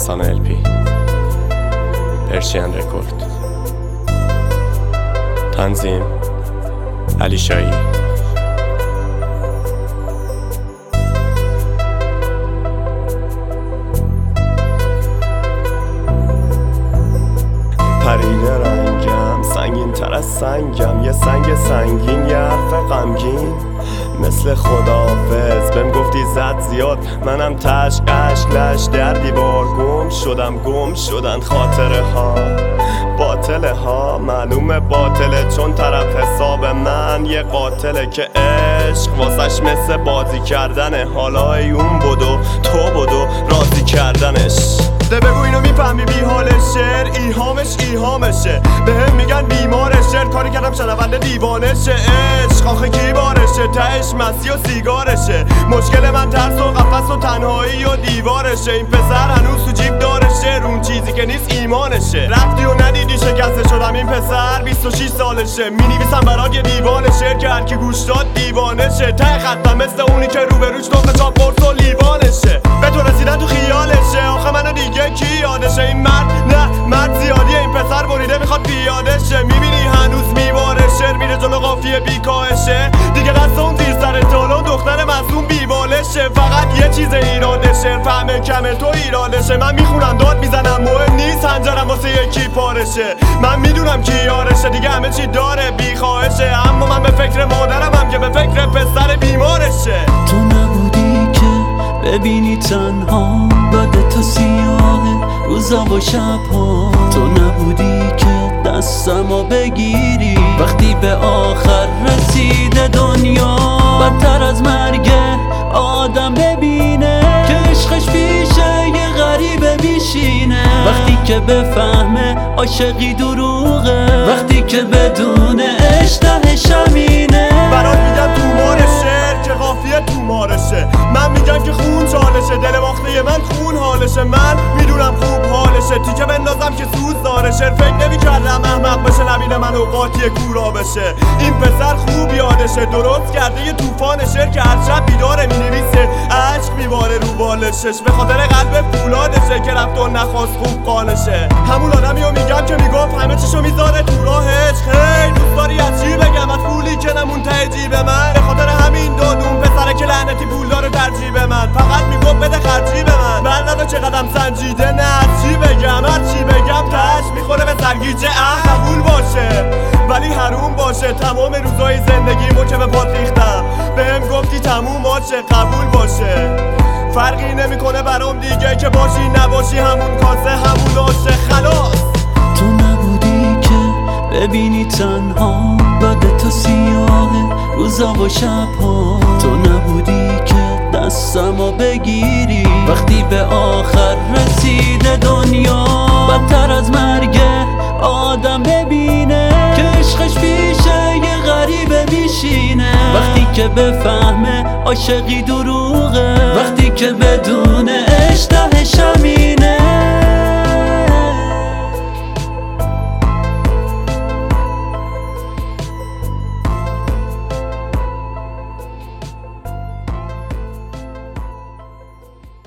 رسانه LP پرشین رکورد. تنظیم علی شایی. پریده رنگم سنگین تر از سنگم، یه سنگ سنگین یه حرف غمگین مثل خداحافظ بهم گفتی زد زیاد، منم تشک اشک لش در دیوار گم شدن خاطره ها باطله ها. معلومه باطله چون طرف حساب من یه قاتله که عشق واسش مثل بازی کردنه، حالای اون بدو تو بدو راضی کردنش. ده بگو اینو میفهمی بی حال شعر ایهامشه بهم میگن بیمار شعر، کاری کردم شنونده دیوانه شه. عشق آخه کی بارشه تهش مسی و سیگارشه، مشکل من ترس و قفس و تنهایی و دیوارشه. این پسر هنوز تو جیب دارشه اون چیزی که نیست ایمانشه. رفتی و ندیدی شکسته شدم، این پسر 26 سالشه، مینویسم برات یه دیوان شعر که هرکی گوش داد دیوانه شه. ته خطم مثل اونی که روبروش تخم چاپ قرص و لیوانشه، به تو رسیدن تو خیالشه. آخه منو دیگه کی یادشه؟ این مرد زیادیه، این پسر بریده میخواد پیاده شه. میبینی هنوز میواره شعر میره جلو قافیه بیکاهشه، دیگه دست اون زیر سر تالون دختر معصوم بیبالشه. فقط یه چیز ایراده شعر فهمه کمه تو ایرادشه. من میخونم داد میزنم مهم نیست هنجرم واسه یکی پارشه. من میدونم کی یارشه دیگه همه چی داره بیخواهشه، اما من به فکر مادرم هم که به فکر پسر بیمارشه. تو نبودی که ببینی تنها بعد تو سیاه روزا و شبها، تو نبودی که دستمو بگیری وقتی به آخر رسیده دنیا. بدتر از مرگ آدم ببینه که عشقش پیشه یه غریبه میشینه، وقتی که بفهمه عاشقی دروغه، وقتی که بدون عشق تهش همینه. برات میگم تومار شعر که قافیه تومارشه، من میگم که خون چالشه، دل باخته من خون حالشه. من میدونم خوب حالشه تیکه بندازم که سوز داره. شعر فکر نمیکردم احمق بشه نبینه من اوقاتی کورا بشه. این پسر خوب یادشه درست کرده یه طوفان شعر که هر شب بیداره مینویسه عشق میباره رو بالشش، به خاطر قلب فولادشه که رفت و نخواست خوب قالشه. همون آدمیو میگم که میگفت همه چیشو میذاره تو راهش. خیلی دوست داری از چی بگم از پولی که نمون ته جیب من، به خاطر همین دادون پسره که لعنتی پول داره در جیب من. فقط میگفت بده خرجی به من، بلده چه قدم سنجیده نه از چی بگم هر چی بگم تش میخوره به سرگیجه. قبول باشه ولی حروم باشه، تمام روزای زندگیمو که به پات ریختم بهم گفتی تموم باشه. قبول باشه فرقی نمیکنه برام دیگه که باشی نباشی همون کاسه همون آشه خلاص. تو نبودی که ببینی تنها بعد تو سیاه روزا و شبها، تو نبودی که دستمو بگیری وقتی به آخر رسیده دنیا. بدتر از مرگ آدم ببینه که عشقش پیشه یه غریبه میشینه، وقتی که بفهمه عاشقی دروغه، وقتی که بدون عشق